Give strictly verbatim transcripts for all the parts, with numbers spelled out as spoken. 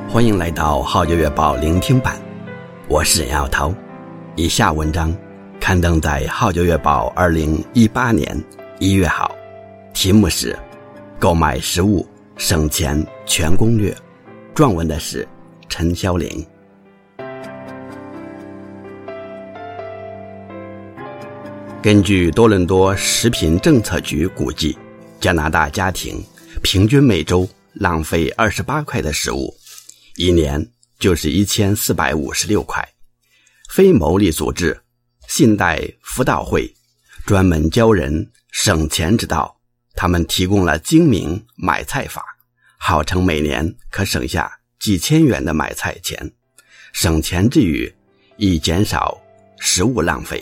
欢迎来到号角月报聆听版，我是任耀涛。以下文章刊登在号角月报二零一八年一月号，题目是购买食物省钱全攻略，撰文的是陈霄林。根据多伦多食品政策局估计，加拿大家庭平均每周浪费二十八块的食物，一年就是一千四百五十六块。非牟利组织信贷辅导会专门教人省钱之道，他们提供了精明买菜法，号称每年可省下几千元的买菜钱。省钱之余，亦减少食物浪费。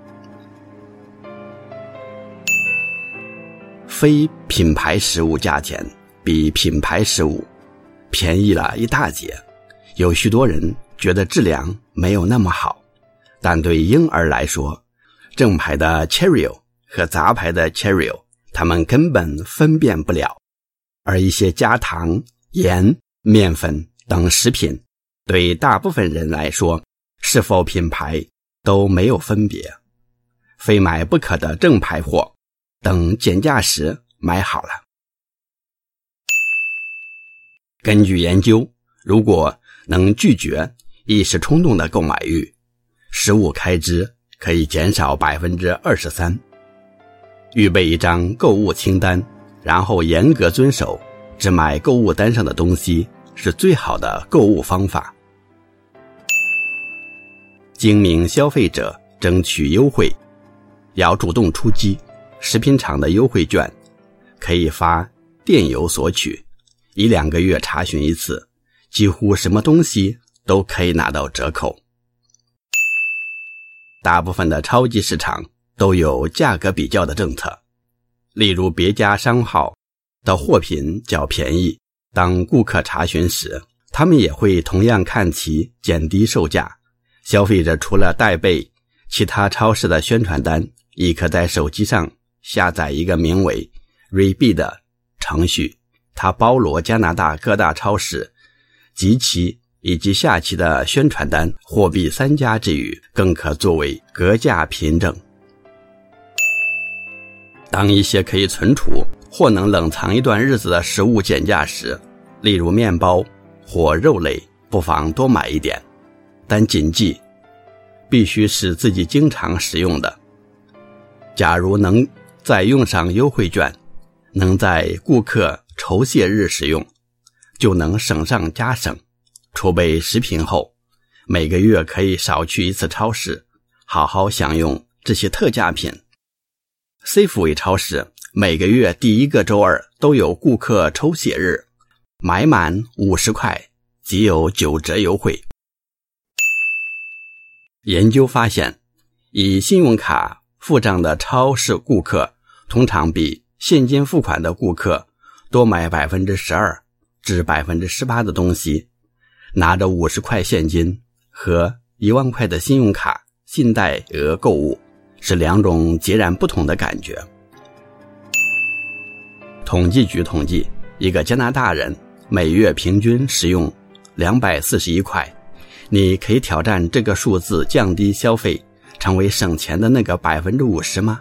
非品牌食物价钱比品牌食物便宜了一大截，有许多人觉得质量没有那么好，但对婴儿来说，正牌的 Cheerio 和杂牌的 Cheerio 他们根本分辨不了，而一些加糖、盐、面粉等食品对大部分人来说，是否品牌都没有分别，非买不可的正牌货，等减价时买好了。根据研究，如果能拒绝一时冲动的购买欲，食物开支可以减少 百分之二十三。 预备一张购物清单，然后严格遵守，只买购物单上的东西，是最好的购物方法。精明消费者争取优惠，要主动出击。食品厂的优惠券可以发电邮索取，一两个月查询一次，几乎什么东西都可以拿到折扣。大部分的超级市场都有价格比较的政策，例如别家商号的货品较便宜，当顾客查询时，他们也会同样看其减低售价。消费者除了带备其他超市的宣传单，亦可在手机上下载一个名为 Rebid 的程序，它包罗加拿大各大超市及其以及下期的宣传单，货币三家之余，更可作为格价凭证。当一些可以存储或能冷藏一段日子的食物减价时，例如面包或肉类，不妨多买一点，但谨记必须是自己经常使用的。假如能再用上优惠券，能在顾客酬谢日使用，就能省上加省。储备食品后，每个月可以少去一次超市，好好享用这些特价品。Safeway 超市每个月第一个周二都有顾客抽血日，买满五十块即有九折优惠。研究发现，以信用卡付账的超市顾客通常比现金付款的顾客多买 百分之十二 至 百分之十八 的东西。拿着五十块现金和一万块的信用卡信贷额购物，是两种截然不同的感觉。统计局统计，一个加拿大人每月平均使用两百四十一块，你可以挑战这个数字，降低消费，成为省钱的那个 百分之五十 吗？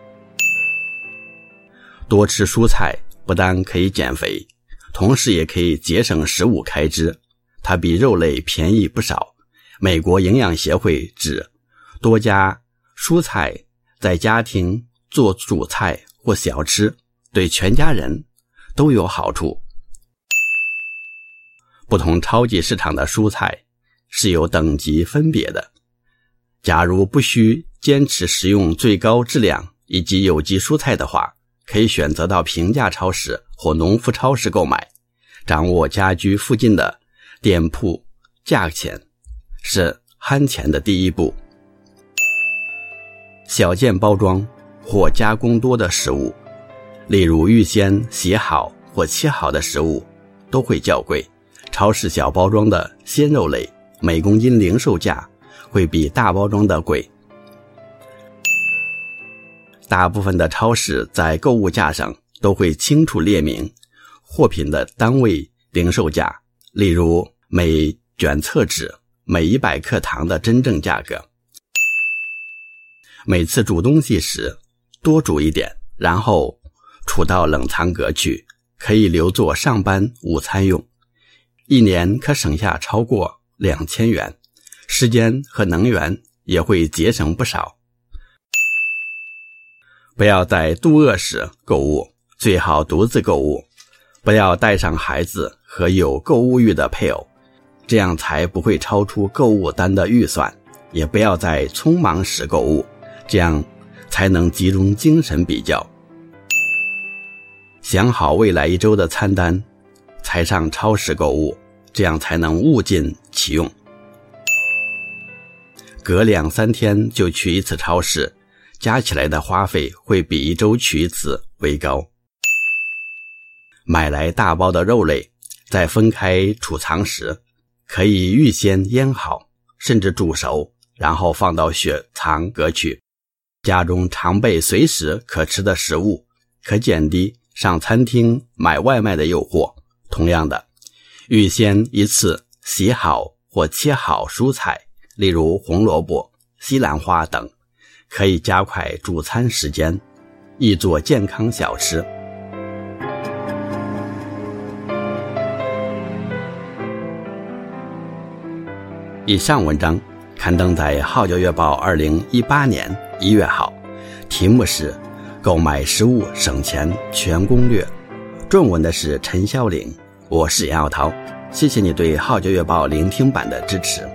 多吃蔬菜不但可以减肥，同时也可以节省食物开支，它比肉类便宜不少。美国营养协会指，多加蔬菜在家庭做主菜或小吃，对全家人都有好处。不同超级市场的蔬菜是有等级分别的，假如不需坚持食用最高质量以及有机蔬菜的话，可以选择到平价超市或农夫超市购买。掌握家居附近的店铺价钱是慳钱的第一步。小件包装或加工多的食物，例如预先洗好或切好的食物，都会较贵。超市小包装的鲜肉类，每公斤零售价会比大包装的贵。大部分的超市在购物架上都会清楚列明货品的单位零售价，例如每卷厕纸每一百克糖的真正价格。每次煮东西时多煮一点，然后储到冷藏格去，可以留作上班午餐用。一年可省下超过两千元，时间和能源也会节省不少。不要在肚饿时购物，最好独自购物，不要带上孩子和有购物欲的配偶，这样才不会超出购物单的预算。也不要在匆忙时购物，这样才能集中精神比较。想好未来一周的餐单，才上超市购物，这样才能物尽其用。隔两三天就去一次超市，加起来的花费会比一周去一次为高。买来大包的肉类，在分开储藏时，可以预先腌好，甚至煮熟，然后放到雪藏格去。家中常备随时可吃的食物，可减低上餐厅买外卖的诱惑。同样的，预先一次洗好或切好蔬菜，例如红萝卜、西兰花等，可以加快煮餐时间，易做健康小吃。以上文章刊登在《号角月报》二零一八年一月号，题目是《购买食物省钱全攻略》，撰文的是陈霄岭，我是杨耀涛。谢谢你对《号角月报》聆听版的支持。